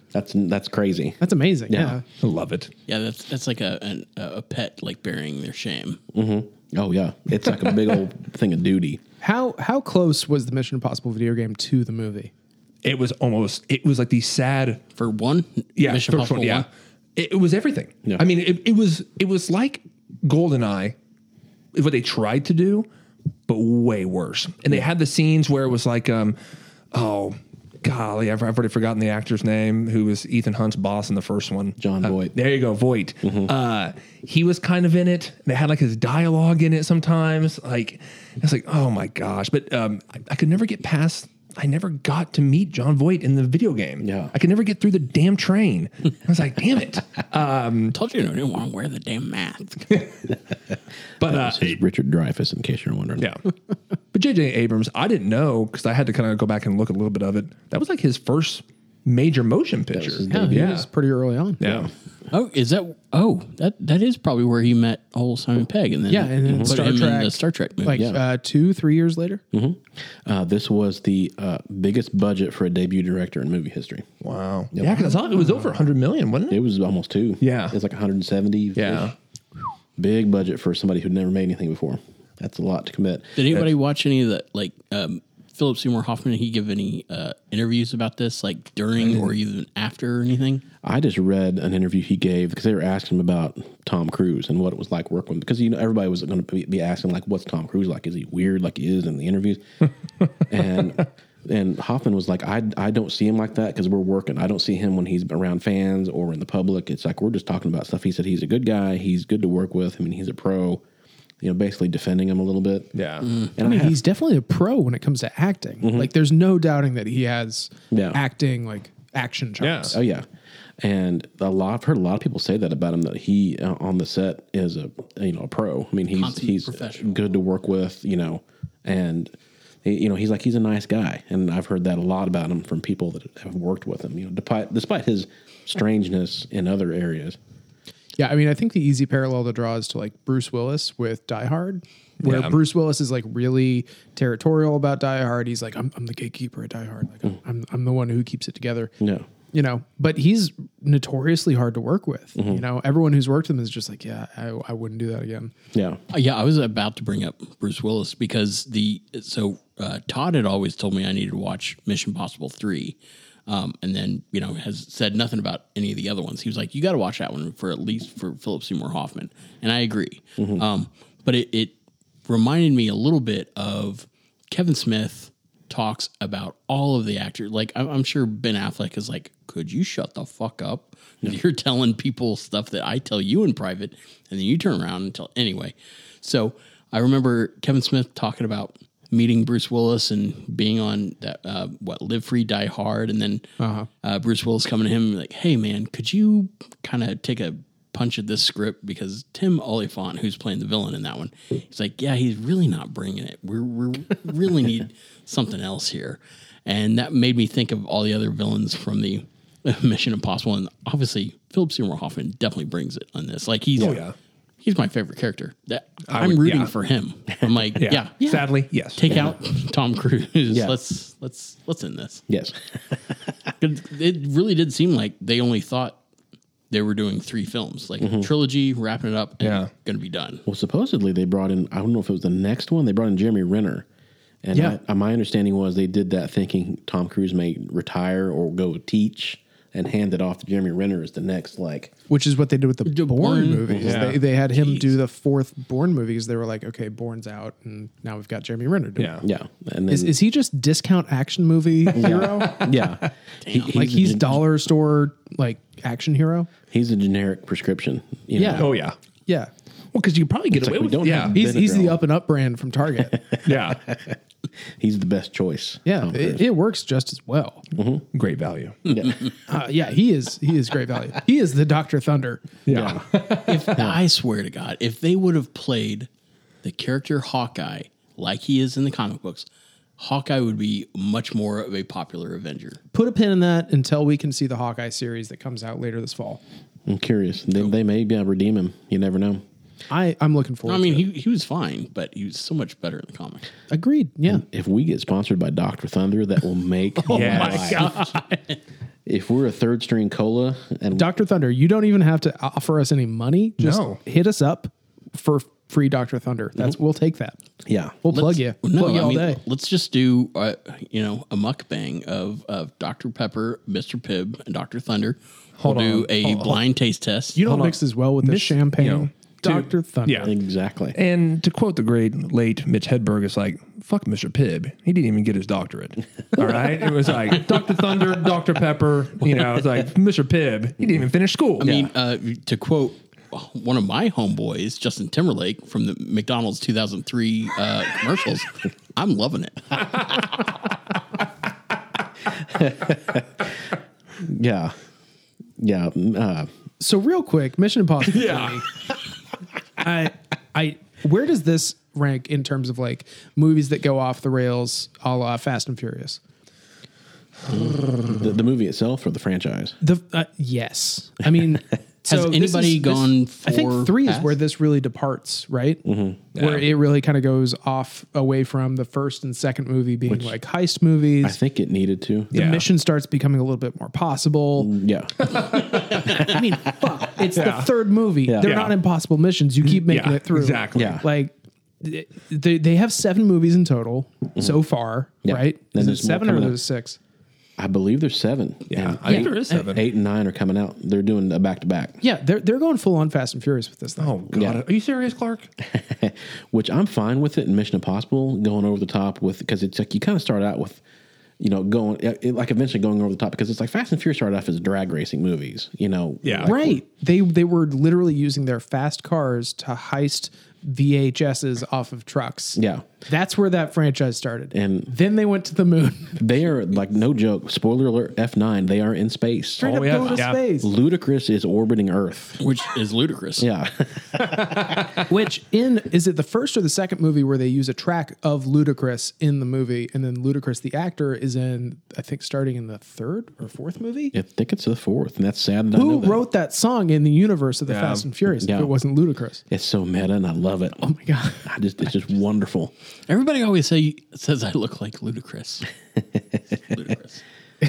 Speaker 1: That's that's crazy.
Speaker 3: That's amazing.
Speaker 1: Yeah.
Speaker 3: Yeah.
Speaker 4: I love it.
Speaker 2: Yeah, that's that's like a an, a pet like burying their shame.
Speaker 1: Oh yeah, it's like a big old thing of duty.
Speaker 3: How how close was the Mission Impossible video game to the movie?
Speaker 4: It was almost. It was like the sad.
Speaker 2: For one,
Speaker 4: Yeah,
Speaker 2: Mission
Speaker 4: first one,
Speaker 2: Impossible
Speaker 4: yeah.
Speaker 2: one.
Speaker 4: It, it was everything.
Speaker 1: Yeah.
Speaker 4: I mean, it, it was it was like GoldenEye, what they tried to do, but way worse. And they had the scenes where it was like, um, oh, golly, I've, I've already forgotten the actor's name, who was Ethan Hunt's boss in the first one.
Speaker 1: John
Speaker 4: Uh,
Speaker 1: Voight.
Speaker 4: There you go, Voight. Uh, he was kind of in it. They had like his dialogue in it sometimes. Like, it's like, oh my gosh. But um, I, I could never get past. I never got to meet John Voight in the video game.
Speaker 1: Yeah.
Speaker 4: I could never get through the damn train. I was like, damn it.
Speaker 2: I told you I didn't want to wear the damn mask.
Speaker 4: But uh,
Speaker 1: This is Richard Dreyfuss, in case you're wondering.
Speaker 4: yeah. But J J Abrams, I didn't know because I had to kind of go back and look a little bit of it. That was like his first major motion picture.
Speaker 1: his
Speaker 3: Yeah, he
Speaker 4: yeah.
Speaker 3: was pretty early on.
Speaker 4: Yeah.
Speaker 2: Oh, is that? Oh, that that is probably where he met old Simon Pegg, and then
Speaker 3: Yeah, and then
Speaker 2: put
Speaker 3: Star
Speaker 2: him in
Speaker 3: Trek,
Speaker 2: the Star Trek movie.
Speaker 3: Like
Speaker 1: Yeah.
Speaker 3: uh, two, three years later.
Speaker 1: Uh, this was the uh, biggest budget for a debut director in movie history.
Speaker 4: Wow. Yeah, because I thought it was over one hundred million, wasn't it?
Speaker 1: It was almost two.
Speaker 4: Yeah.
Speaker 1: It was like one hundred seventy.
Speaker 4: Yeah.
Speaker 1: Big budget for somebody who'd never made anything before. That's a lot to commit.
Speaker 2: Did anybody watch any of the like um, Philip Seymour Hoffman? Did he give any uh, interviews about this, like during or even after or anything?
Speaker 1: I just read an interview he gave because they were asking him about Tom Cruise and what it was like working with, because you know everybody was going to be, be asking like, what's Tom Cruise like? Is he weird like he is in the interviews? and and Hoffman was like, I I don't see him like that because we're working. I don't see him when he's around fans or in the public. It's like we're just talking about stuff. He said he's a good guy. He's good to work with. I mean, he's a pro. You know, basically defending him a little bit.
Speaker 4: Yeah.
Speaker 1: And
Speaker 3: I mean,
Speaker 1: have-
Speaker 3: he's definitely a pro when it comes to acting. Like, there's no doubting that he has
Speaker 1: Yeah.
Speaker 3: acting, like action chops.
Speaker 1: Oh yeah, and a lot. I've heard a lot of people say that about him, that he uh, on the set is a you know a pro. I mean, he's
Speaker 2: Consummate
Speaker 1: he's
Speaker 2: professional.
Speaker 1: good to work with. You know, and he, you know he's like he's a nice guy, and I've heard that a lot about him from people that have worked with him. You know, despite despite his strangeness in other areas.
Speaker 3: Yeah, I mean, I think the easy parallel to draw is to like Bruce Willis with Die Hard, where
Speaker 4: Yeah.
Speaker 3: Bruce Willis is like really territorial about Die Hard. He's like, I'm, I'm the gatekeeper at Die Hard. Like, I'm, I'm, I'm the one who keeps it together.
Speaker 1: Yeah.
Speaker 3: You know, but he's notoriously hard to work with.
Speaker 1: Mm-hmm.
Speaker 3: You know, everyone who's worked with him is just like, yeah, I, I wouldn't do that again.
Speaker 1: Yeah.
Speaker 2: Uh, yeah, I was about to bring up Bruce Willis because the so uh, Todd had always told me I needed to watch Mission Impossible three. Um, and then, you know, has said nothing about any of the other ones. He was like, you got to watch that one for at least for Philip Seymour Hoffman. And I agree. Um, but it, it reminded me a little bit of Kevin Smith talks about all of the actors. Like, I'm, I'm sure Ben Affleck is like, could you shut the fuck up? You're telling people stuff that I tell you in private, and then you turn around and tell. Anyway, so I remember Kevin Smith talking about meeting Bruce Willis and being on that, uh, what, Live Free, Die Hard. And then uh, Bruce Willis coming to him and like, hey, man, could you kind of take a punch at this script? Because Tim Oliphant, who's playing the villain in that one, he's like, yeah, he's really not bringing it. We're, we're really need something else here. And that made me think of all the other villains from the Mission Impossible. And obviously, Philip Seymour Hoffman definitely brings it on this. Like, he's...
Speaker 4: Oh, yeah.
Speaker 2: He's my favorite character. That
Speaker 4: I
Speaker 2: I'm
Speaker 4: would-
Speaker 2: rooting
Speaker 4: yeah.
Speaker 2: for him. I'm like, yeah, yeah.
Speaker 4: Sadly, yes.
Speaker 2: Take out Tom Cruise.
Speaker 1: Yeah.
Speaker 2: Let's let's let's end this.
Speaker 1: Yes.
Speaker 2: It really did seem like they only thought they were doing three films, like a trilogy, wrapping it up, and
Speaker 4: Yeah.
Speaker 2: going to be done.
Speaker 1: Well, supposedly they brought in, I don't know if it was the next one, they brought in Jeremy Renner. And
Speaker 3: Yeah.
Speaker 1: I, my understanding was they did that thinking Tom Cruise may retire or go teach, and hand it off to Jeremy Renner as the next, like,
Speaker 3: Which is what they did with the
Speaker 2: The
Speaker 3: Bourne,
Speaker 2: Bourne,
Speaker 3: movies.
Speaker 4: yeah.
Speaker 3: They, they had him
Speaker 2: Jeez.
Speaker 3: do the fourth Bourne movies. They were like, okay, Bourne's out, and now we've got Jeremy Renner doing
Speaker 4: Yeah.
Speaker 3: it.
Speaker 1: yeah. And then,
Speaker 3: Is, is he just discount action movie hero?
Speaker 1: yeah. He-
Speaker 3: Like he's
Speaker 1: a, gen-
Speaker 3: dollar store like action hero?
Speaker 1: He's a generic prescription. You
Speaker 3: Yeah.
Speaker 1: know?
Speaker 4: Oh, yeah.
Speaker 3: Yeah.
Speaker 4: Well, because you probably get
Speaker 1: It's
Speaker 4: away
Speaker 1: like we
Speaker 4: with
Speaker 1: don't
Speaker 4: yeah.
Speaker 1: have-
Speaker 3: He's he's the
Speaker 1: Benadryl.
Speaker 3: up and up brand from Target.
Speaker 4: yeah.
Speaker 1: He's the best choice.
Speaker 3: Yeah,
Speaker 1: Tom Cruise.
Speaker 3: it, it works just as well.
Speaker 4: Great value.
Speaker 1: Yeah.
Speaker 3: Uh, yeah, he is he is great value. He is the Doctor Thunder.
Speaker 4: Yeah.
Speaker 2: If I swear to God, if they would have played the character Hawkeye like he is in the comic books, Hawkeye would be much more of a popular Avenger.
Speaker 3: Put a pin in that until we can see the Hawkeye series that comes out later this fall.
Speaker 1: I'm curious. They, they may be able to redeem him. You never know.
Speaker 3: I I'm looking forward.
Speaker 2: I mean,
Speaker 3: to it.
Speaker 2: he he was fine, but he was so much better in the comic.
Speaker 3: Agreed. Yeah.
Speaker 1: If we get sponsored by Doctor Thunder, that will make oh
Speaker 4: Yes.
Speaker 1: my god. If we're a third string cola and
Speaker 3: Doctor Thunder, you don't even have to offer us any money. Just
Speaker 4: No.
Speaker 3: hit us up for free Doctor Thunder. That's we'll take that.
Speaker 1: yeah,
Speaker 3: We'll plug
Speaker 2: Let's-
Speaker 3: you.
Speaker 2: No,
Speaker 3: plug you
Speaker 2: I
Speaker 3: all
Speaker 2: mean,
Speaker 3: day.
Speaker 2: let's just do uh, you know a mukbang of of Doctor Pepper, Mister Pibb, and Doctor Thunder.
Speaker 4: Hold
Speaker 2: we'll do
Speaker 4: on.
Speaker 2: a
Speaker 4: Hold on.
Speaker 2: blind taste test.
Speaker 3: You know
Speaker 4: Hold
Speaker 3: what
Speaker 4: on.
Speaker 3: mixes well with the
Speaker 4: Miss-
Speaker 3: champagne?
Speaker 4: you know,
Speaker 3: Doctor Thunder.
Speaker 4: yeah.
Speaker 1: exactly.
Speaker 4: And to quote the great late Mitch Hedberg, it's like, fuck Mister Pibb. He didn't even get his doctorate. All right. It was like Doctor Thunder, Doctor Pepper. You know, it's like Mister Pibb. He didn't even finish school.
Speaker 2: I mean, uh, to quote one of my homeboys, Justin Timberlake, from the McDonald's two thousand three uh, commercials, I'm loving it.
Speaker 1: Yeah, yeah. Uh,
Speaker 3: So real quick, Mission Impossible.
Speaker 4: Yeah.
Speaker 3: I I where does this rank in terms of like movies that go off the rails, a la Fast and Furious?
Speaker 1: the, the movie itself or the franchise?
Speaker 3: The uh, yes, I mean,
Speaker 2: Has
Speaker 3: so this
Speaker 2: anybody
Speaker 3: is- this-
Speaker 2: gone
Speaker 3: I think
Speaker 2: for
Speaker 3: three is
Speaker 2: past?
Speaker 3: where this really departs, right?
Speaker 1: Mm-hmm.
Speaker 3: Where it really kind of goes off away from the first and second movie being like heist movies.
Speaker 1: I think it needed to.
Speaker 3: the
Speaker 4: Yeah.
Speaker 3: mission starts becoming a little bit more possible.
Speaker 1: Yeah,
Speaker 3: I mean, fuck, it's
Speaker 4: Yeah.
Speaker 3: the third movie.
Speaker 1: Yeah.
Speaker 3: They're
Speaker 4: Yeah.
Speaker 3: not impossible missions. You keep making
Speaker 4: Yeah,
Speaker 3: it through.
Speaker 4: exactly.
Speaker 1: Yeah.
Speaker 3: Like they they have seven movies in total so far,
Speaker 1: Yeah.
Speaker 3: right?
Speaker 1: Then
Speaker 3: Is it
Speaker 1: there's more
Speaker 3: seven or
Speaker 1: coming
Speaker 3: is
Speaker 1: up.
Speaker 3: it six?
Speaker 1: I believe there's seven.
Speaker 4: Yeah.
Speaker 1: And
Speaker 4: I think there is seven.
Speaker 1: Eight and nine are coming out. They're doing a back to back,
Speaker 3: Yeah, they're they're going full on Fast and Furious with this thing.
Speaker 4: Oh, God.
Speaker 1: Yeah.
Speaker 4: Are you serious, Clark?
Speaker 1: which I'm fine with it in Mission Impossible going over the top with because it's like you kind of start out with, you know, going it, like eventually going over the top because it's like Fast and Furious started off as drag racing movies, you know.
Speaker 4: Yeah.
Speaker 1: like,
Speaker 3: Right. They they were literally using their fast cars to heist V H S's off of trucks.
Speaker 1: Yeah.
Speaker 3: That's where that franchise started.
Speaker 1: And-
Speaker 3: then they went to the moon.
Speaker 1: They are like no joke. Spoiler alert: F nine. They are in space.
Speaker 3: Straight
Speaker 4: Oh,
Speaker 3: up
Speaker 4: yeah.
Speaker 3: going to
Speaker 4: Yeah.
Speaker 3: space.
Speaker 1: Ludacris is orbiting Earth.
Speaker 2: Which is ludicrous.
Speaker 1: Yeah,
Speaker 3: Which in is it the first or the second movie where they use a track of Ludacris in the movie, and then Ludacris the actor is in I think starting in the third or fourth movie?
Speaker 1: I think it's the fourth, and that's sad. That I know
Speaker 3: Who
Speaker 1: that.
Speaker 3: wrote that song in the universe of the
Speaker 4: Yeah.
Speaker 3: Fast and Furious
Speaker 1: Yeah.
Speaker 3: if it wasn't Ludacris?
Speaker 1: It's so meta, and I love it.
Speaker 3: Oh my god.
Speaker 1: I just, it's just wonderful.
Speaker 2: Everybody always say says I look like ludicrous. ludicrous.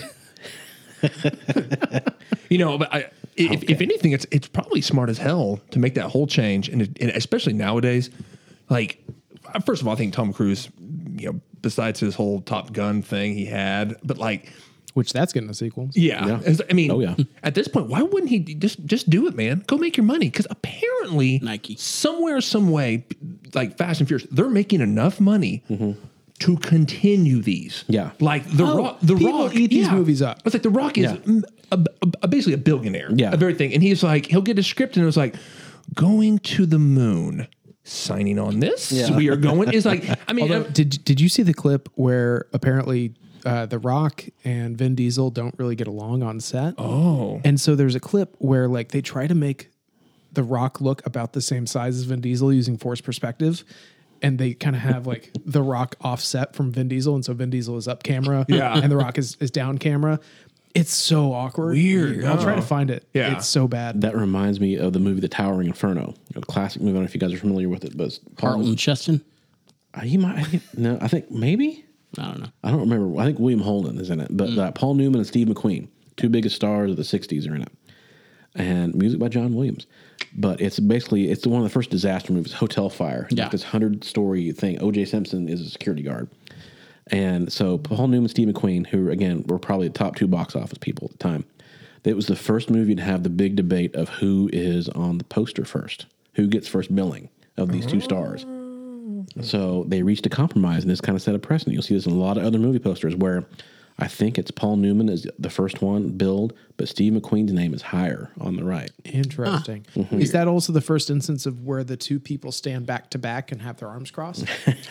Speaker 4: You know, but I, if, if anything, it's it's probably smart as hell to make that whole change, and, it, and especially nowadays. Like, first of all, I think Tom Cruise, you know, besides his whole Top Gun thing he had, but like,
Speaker 3: Which that's getting a sequel.
Speaker 4: yeah,
Speaker 1: Yeah.
Speaker 4: It's- I mean,
Speaker 1: Oh, yeah.
Speaker 4: at this point, why wouldn't he just just do it, man? Go make your money, because apparently,
Speaker 2: Nike.
Speaker 4: somewhere, some way, like Fast and Furious, they're making enough money. To continue these,
Speaker 1: Yeah.
Speaker 4: like the
Speaker 3: Oh,
Speaker 4: Rock, the
Speaker 3: people
Speaker 4: Rock
Speaker 3: eat these
Speaker 4: yeah.
Speaker 3: movies up.
Speaker 4: It's like the Rock is
Speaker 1: Yeah.
Speaker 4: mm, a, a- a- basically a billionaire,
Speaker 1: Yeah.
Speaker 4: a very thing, and he's like, he'll get a script, and it was like, going to the moon, signing on this,
Speaker 1: Yeah.
Speaker 4: we are going. It's like, I mean,
Speaker 3: Although,
Speaker 4: uh,
Speaker 3: did did you see the clip where apparently uh, The Rock and Vin Diesel don't really get along on set?
Speaker 4: oh,
Speaker 3: And so there's a clip where like they try to make The Rock look about the same size as Vin Diesel using forced perspective. And they kind of have like The Rock offset from Vin Diesel. And so Vin Diesel is up camera
Speaker 4: Yeah.
Speaker 3: and The Rock is, is down camera. It's so awkward.
Speaker 4: Weird.
Speaker 3: I'll try
Speaker 4: Oh.
Speaker 3: to find it.
Speaker 4: Yeah.
Speaker 3: It's so bad.
Speaker 1: That reminds me of the movie The Towering Inferno, a classic movie. I don't know if you guys are familiar with it, but it's Paul-
Speaker 2: Carlton Cheston.
Speaker 1: Uh, he might. I think, no, I think maybe.
Speaker 2: I don't know.
Speaker 1: I don't remember. I think William Holden is in it, but uh, Paul Newman and Steve McQueen, two biggest stars of the sixties, are in it, and music by John Williams. But it's basically it's one of the first disaster movies, Hotel Fire.
Speaker 2: Yeah.
Speaker 1: Like this hundred story thing. O J Simpson is a security guard, and so Paul Newman, Steve McQueen, who again were probably the top two box office people at the time. It was the first movie to have the big debate of who is on the poster first, who gets first billing of these two stars. So they reached a compromise, and this kind of set a precedent. You'll see this in a lot of other movie posters where I think it's Paul Newman is the first one billed, but Steve McQueen's name is higher on the right.
Speaker 3: Interesting.
Speaker 1: Mm-hmm.
Speaker 3: Is that also the first instance of where the two people stand back to back and have their arms crossed?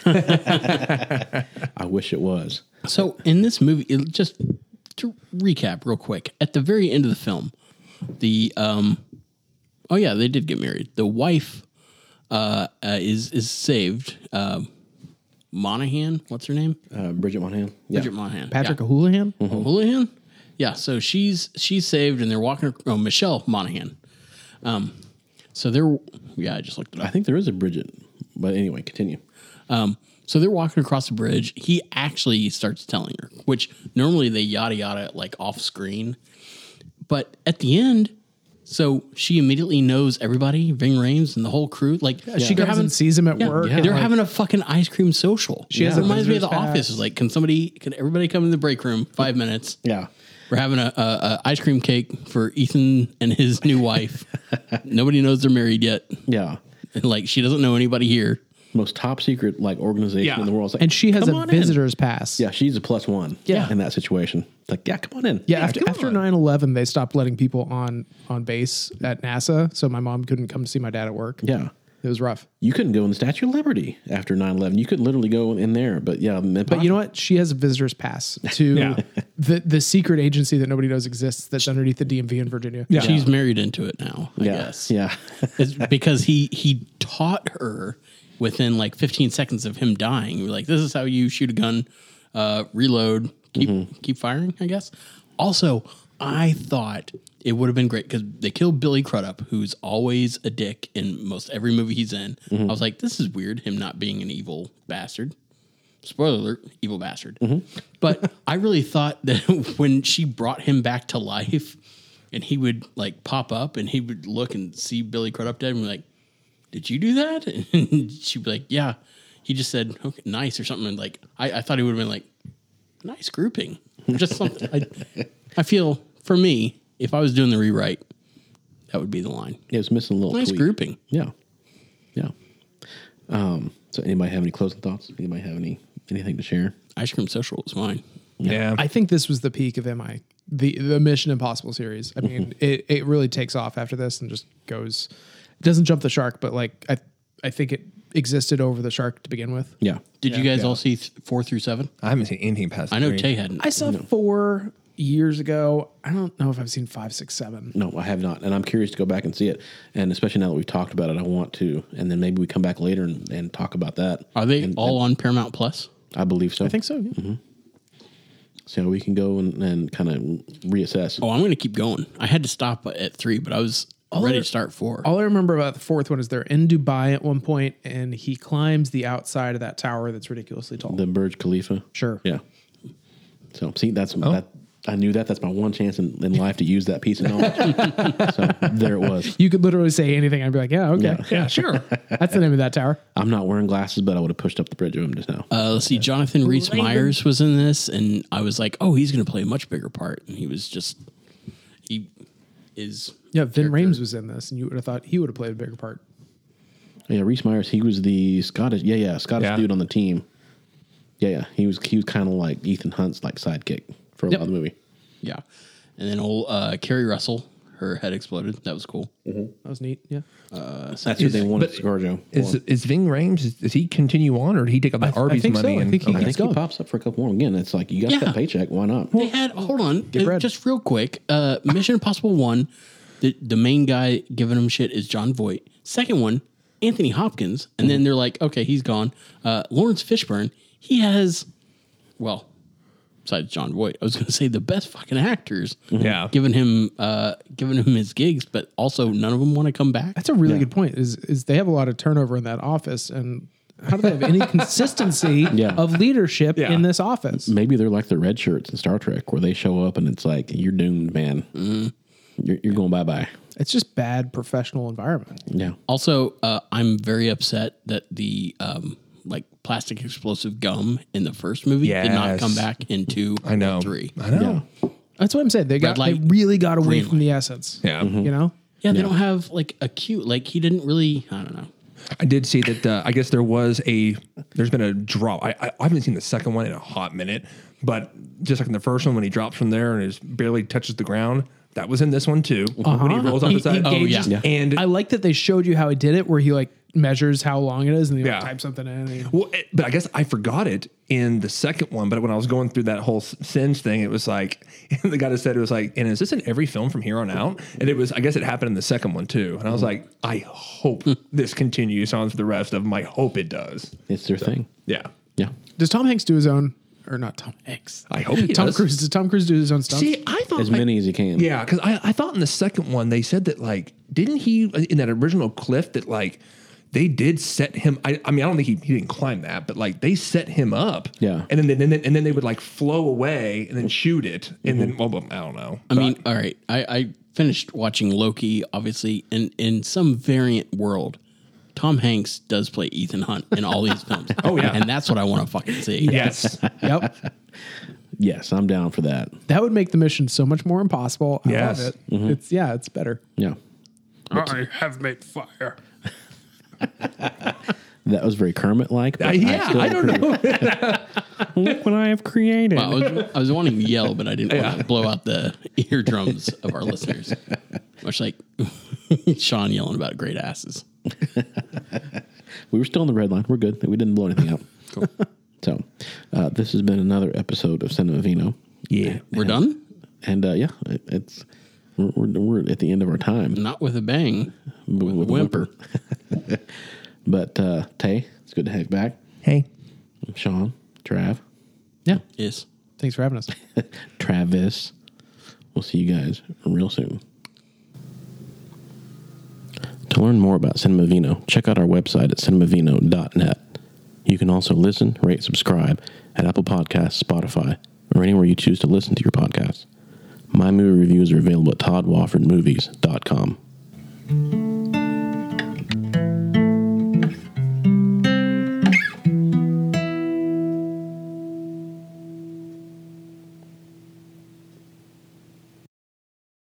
Speaker 1: I wish it was.
Speaker 2: So in this movie, it, just to recap real quick, at the very end of the film, the um, oh yeah, they did get married. The wife uh, uh is is saved. Um, Monahan, what's her name?
Speaker 1: Uh, Bridget Monahan. Yeah.
Speaker 2: Bridget Monahan.
Speaker 3: Patrick
Speaker 2: yeah.
Speaker 3: O'Houlihan?
Speaker 2: Houlihan? Yeah, so she's she's saved and they're walking. Oh, Michelle Monaghan. Um, So they're, yeah, I just looked it
Speaker 1: I
Speaker 2: up.
Speaker 1: think there is a Bridget, but anyway, continue.
Speaker 2: Um, so they're walking across the bridge. He actually starts telling her, which normally they yada yada like off screen. But at the end, so she immediately knows everybody, Ving Rhames and the whole crew. Like
Speaker 3: She
Speaker 2: they're
Speaker 3: comes and sees him at
Speaker 2: yeah,
Speaker 3: work.
Speaker 2: they're
Speaker 3: and, like,
Speaker 2: having a fucking ice cream social. She
Speaker 3: has
Speaker 2: it
Speaker 3: a
Speaker 2: reminds me of the
Speaker 3: visitor's
Speaker 2: office.
Speaker 3: pass.
Speaker 2: It's like, can somebody, can everybody come in the break room? Five minutes.
Speaker 1: Yeah.
Speaker 2: We're having a, a, a ice cream cake for Ethan and his new wife. Nobody knows they're married yet.
Speaker 1: Yeah.
Speaker 2: And like she doesn't know anybody here.
Speaker 1: Most top secret like organization
Speaker 4: Yeah.
Speaker 1: in the world. It's like,
Speaker 3: and she has
Speaker 1: come
Speaker 3: a
Speaker 1: on in.
Speaker 3: visitor's pass.
Speaker 1: Yeah, she's a plus one.
Speaker 3: Yeah.
Speaker 1: in that situation, it's like, yeah, come on in.
Speaker 3: Yeah, after
Speaker 4: come
Speaker 3: after
Speaker 4: on.
Speaker 3: nine eleven, they stopped letting people on on base at NASA, so my mom couldn't come to see my dad at work.
Speaker 1: yeah.
Speaker 3: It was rough.
Speaker 1: You couldn't go in the Statue of Liberty after nine eleven. You could literally go in there, but yeah.
Speaker 3: But you know what? She has a visitor's pass to
Speaker 4: Yeah.
Speaker 3: the the secret agency that nobody knows exists that's underneath the D M V in Virginia.
Speaker 4: Yeah.
Speaker 2: She's married into it now, I
Speaker 1: Yeah,
Speaker 2: guess.
Speaker 1: yeah,
Speaker 2: It's because he he taught her within like fifteen seconds of him dying. We're like, this is how you shoot a gun, uh, reload, keep
Speaker 1: Mm-hmm.
Speaker 2: keep firing, I guess. Also, I thought it would have been great because they killed Billy Crudup, who's always a dick in most every movie he's in.
Speaker 1: Mm-hmm.
Speaker 2: I was like, this is weird, him not being an evil bastard. Spoiler alert, evil bastard.
Speaker 1: Mm-hmm.
Speaker 2: But I really thought that when she brought him back to life and he would like pop up and he would look and see Billy Crudup dead and be like, did you do that? And she'd be like, yeah. He just said, okay, nice or something. And like, I, I thought he would have been like, nice grouping. Just something. I, I feel for me, if I was doing the rewrite, that would be the line.
Speaker 1: it was missing a little
Speaker 2: Nice
Speaker 1: tweak.
Speaker 2: grouping.
Speaker 1: Yeah, yeah. Um, so, anybody have any closing thoughts? Anybody have any anything to share?
Speaker 2: Ice Cream Social was mine.
Speaker 4: Yeah.
Speaker 3: I think this was the peak of M I, the the Mission Impossible series. I mean, it, it really takes off after this and just goes. It doesn't jump the shark, but like I I think it existed over the shark to begin with.
Speaker 1: Yeah,
Speaker 2: Did you
Speaker 3: Yeah.
Speaker 2: guys
Speaker 3: Yeah.
Speaker 2: all see th- four through seven?
Speaker 4: I haven't seen anything past
Speaker 2: I know
Speaker 4: three.
Speaker 2: Tay hadn't.
Speaker 3: I saw four years ago. I don't know if I've seen five, six, seven.
Speaker 1: no, I have not, and I'm curious to go back and see it. And especially now that we've talked about it, I want to. And then maybe we come back later and, and talk about that.
Speaker 2: Are they
Speaker 1: And-
Speaker 2: all on Paramount Plus?
Speaker 1: I believe so.
Speaker 3: I think so. Yeah.
Speaker 1: so. We can go and, and kind of reassess.
Speaker 2: Oh, I'm going to keep going. I had to stop at three, but I was ready
Speaker 3: I-
Speaker 2: to start four.
Speaker 3: All I remember about the fourth one is they're in Dubai at one point, and he climbs the outside of that tower that's ridiculously tall.
Speaker 1: The Burj Khalifa.
Speaker 3: Sure.
Speaker 1: Yeah. So see, that's that. I knew that. That's my one chance in, in life to use that piece of knowledge. So there it was.
Speaker 3: You could literally say anything. I'd be like, yeah, okay.
Speaker 1: Yeah.
Speaker 4: Yeah, sure.
Speaker 3: That's the name of that tower.
Speaker 1: I'm not wearing glasses, but I would have pushed up the bridge with him just now.
Speaker 2: Uh, let's see. Jonathan Rhys Myers was in this, and I was like, "Oh, he's going to play a much bigger part." And he was just, he is.
Speaker 3: Yeah, Vin Rhames was in this, and you would have thought he would have played a bigger part.
Speaker 1: Yeah, Rhys Myers. He was the Scottish. Yeah, yeah, Scottish
Speaker 4: Yeah.
Speaker 1: dude on the team. Yeah, yeah. He was. He was kind of like Ethan Hunt's like sidekick for a
Speaker 3: Yep.
Speaker 1: lot of the movie.
Speaker 2: Yeah, and then old uh, Carrie Russell, her head exploded. That was cool.
Speaker 3: That was neat. Yeah.
Speaker 1: That's who they wanted
Speaker 4: but
Speaker 1: ScarJo.
Speaker 4: Is
Speaker 1: for.
Speaker 4: is Ving Rhames? Does, does he continue on, or did he take all that
Speaker 3: I- I
Speaker 4: Arby's
Speaker 3: think so.
Speaker 4: money?
Speaker 3: I
Speaker 4: and
Speaker 3: think he
Speaker 1: I
Speaker 3: keeps
Speaker 1: think he
Speaker 3: going.
Speaker 1: pops up for a couple more. Again, it's like you got
Speaker 2: Yeah.
Speaker 1: that paycheck. Why not?
Speaker 2: They had hold on, uh,
Speaker 3: bread.
Speaker 2: just real quick. Uh, Mission Impossible one, the the main guy giving him shit is John Voight. Second one, Anthony Hopkins, and then they're like, okay, he's gone. Uh, Lawrence Fishburne, he has, well, besides John Voight, I was going to say the best fucking actors.
Speaker 4: Yeah.
Speaker 2: giving him uh, giving him his gigs, but also none of them want to come back.
Speaker 3: That's a really good point. Is is they have a lot of turnover in that office, and how do they have any consistency
Speaker 1: Yeah.
Speaker 3: of leadership
Speaker 4: Yeah.
Speaker 3: in this office?
Speaker 1: Maybe they're like the red shirts in Star Trek, where they show up and it's like you're doomed, man. You're, you're going bye bye.
Speaker 3: It's just bad professional environment.
Speaker 1: Yeah.
Speaker 2: Also, uh, I'm very upset that the um, like plastic explosive gum in the first movie did not
Speaker 4: Yes.
Speaker 2: come back into
Speaker 4: I know.
Speaker 2: three.
Speaker 4: I know.
Speaker 3: That's what I'm saying. They got
Speaker 2: light,
Speaker 3: they really got away
Speaker 2: green
Speaker 3: from the essence.
Speaker 4: Yeah.
Speaker 3: You know?
Speaker 2: Yeah, they don't have like a cute. Like he didn't really. I don't know.
Speaker 4: I did see that. Uh, I guess there was a. There's been a drop. I, I I haven't seen the second one in a hot minute, but just like in the first one, when he drops from there and is barely touches the ground, that was in this one too. When he rolls off
Speaker 3: He-
Speaker 4: the side,
Speaker 3: he
Speaker 2: Oh,
Speaker 3: gauges-
Speaker 2: yeah.
Speaker 4: and
Speaker 3: I like that they showed you how he did it, where he like measures how long it is, and he like,
Speaker 4: Yeah.
Speaker 3: types something in. And he-
Speaker 4: well, it, but I guess I forgot it in the second one. But when I was going through that whole Sins thing, it was like the guy that said it was like, and is this in every film from here on out? And it was, I guess it happened in the second one too. And I was like, I hope this continues on for the rest of them. I hope it does.
Speaker 1: It's their thing.
Speaker 4: Yeah,
Speaker 1: Yeah.
Speaker 3: Does Tom Hanks do his own, or not Tom Hanks?
Speaker 4: I hope he
Speaker 3: Tom
Speaker 4: does.
Speaker 3: Cruise. Does Tom Cruise do his own stuff?
Speaker 4: See, I thought
Speaker 1: As
Speaker 4: like-
Speaker 1: many as you can.
Speaker 4: Yeah, because I, I thought in the second one they said that like didn't he in that original cliff that like they did set him? I, I mean, I don't think he, he didn't climb that, but like they set him up.
Speaker 1: Yeah.
Speaker 4: and then and then and then they would like flow away and then shoot it, and then well, I don't know.
Speaker 2: I mean, all right. I, I finished watching Loki, obviously, and in some variant world, Tom Hanks does play Ethan Hunt in all these films.
Speaker 4: Oh, yeah.
Speaker 2: And that's what I want to fucking see.
Speaker 4: yes,
Speaker 3: Yep.
Speaker 1: Yes, I'm down for that.
Speaker 3: That would make the mission so much more impossible. I
Speaker 4: Yes.
Speaker 3: love it. It's yeah, it's better.
Speaker 1: Yeah.
Speaker 3: I have made fire.
Speaker 1: That was very Kermit like.
Speaker 4: Uh, yeah, I don't know.
Speaker 1: Look what I have created.
Speaker 2: Well, I, was, I was wanting to yell, but I didn't want to blow out the eardrums of our listeners. Much like Sean yelling about great asses.
Speaker 1: We were still in the red line. We're good. We didn't blow anything up.
Speaker 2: Cool.
Speaker 1: So, uh, this has been another episode of Cinema Vino.
Speaker 4: Yeah,
Speaker 2: We're done?
Speaker 1: And uh, yeah, it, it's we're, we're, we're at the end of our time.
Speaker 2: Not with a bang.
Speaker 1: with, with a
Speaker 2: whimper.
Speaker 1: But uh, Tay, it's good to have you back.
Speaker 4: hey,
Speaker 1: Sean, Trav,
Speaker 3: Yeah.
Speaker 2: Yes.
Speaker 3: Thanks for having us.
Speaker 1: Travis. We'll see you guys real soon. To learn more about Cinema Vino, check out our website at cinemavino dot net. You can also listen, rate, subscribe at Apple Podcasts, Spotify, or anywhere you choose to listen to your podcasts. My movie reviews are available at todd wofford movies dot com.